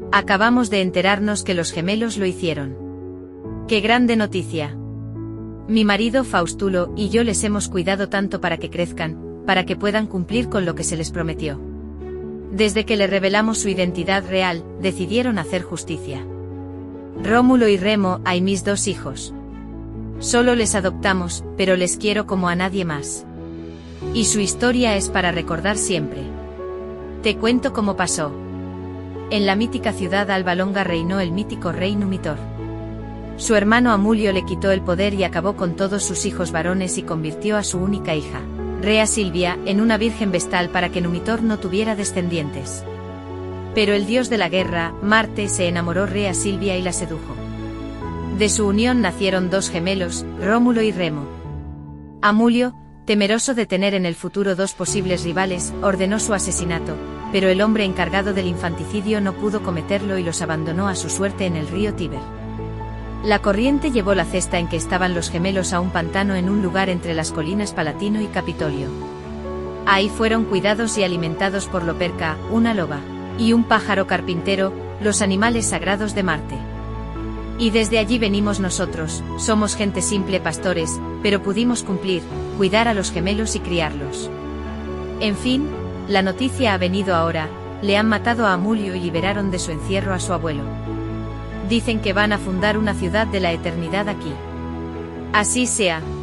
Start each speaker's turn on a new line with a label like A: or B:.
A: Acabamos de enterarnos que los gemelos lo hicieron. ¡Qué grande noticia! Mi marido Faustulo y yo les hemos cuidado tanto para que crezcan, para que puedan cumplir con lo que se les prometió. Desde que le revelamos su identidad real, decidieron hacer justicia. Rómulo y Remo, hay mis 2 hijos. Solo les adoptamos, pero les quiero como a nadie más. Y su historia es para recordar siempre. Te cuento cómo pasó. En la mítica ciudad Alba Longa reinó el mítico rey Numitor. Su hermano Amulio le quitó el poder y acabó con todos sus hijos varones y convirtió a su única hija, Rea Silvia, en una virgen vestal para que Numitor no tuviera descendientes. Pero el dios de la guerra, Marte, se enamoró de Rea Silvia y la sedujo. De su unión nacieron 2 gemelos, Rómulo y Remo. Amulio, temeroso de tener en el futuro 2 posibles rivales, ordenó su asesinato, pero el hombre encargado del infanticidio no pudo cometerlo y los abandonó a su suerte en el río Tíber. La corriente llevó la cesta en que estaban los gemelos a un pantano en un lugar entre las colinas Palatino y Capitolio. Ahí fueron cuidados y alimentados por Loperca, una loba, y un pájaro carpintero, los animales sagrados de Marte. Y desde allí venimos nosotros, somos gente simple, pastores, pero pudimos cumplir, cuidar a los gemelos y criarlos. En fin, la noticia ha venido ahora, le han matado a Amulio y liberaron de su encierro a su abuelo. Dicen que van a fundar una ciudad de la eternidad aquí. Así sea.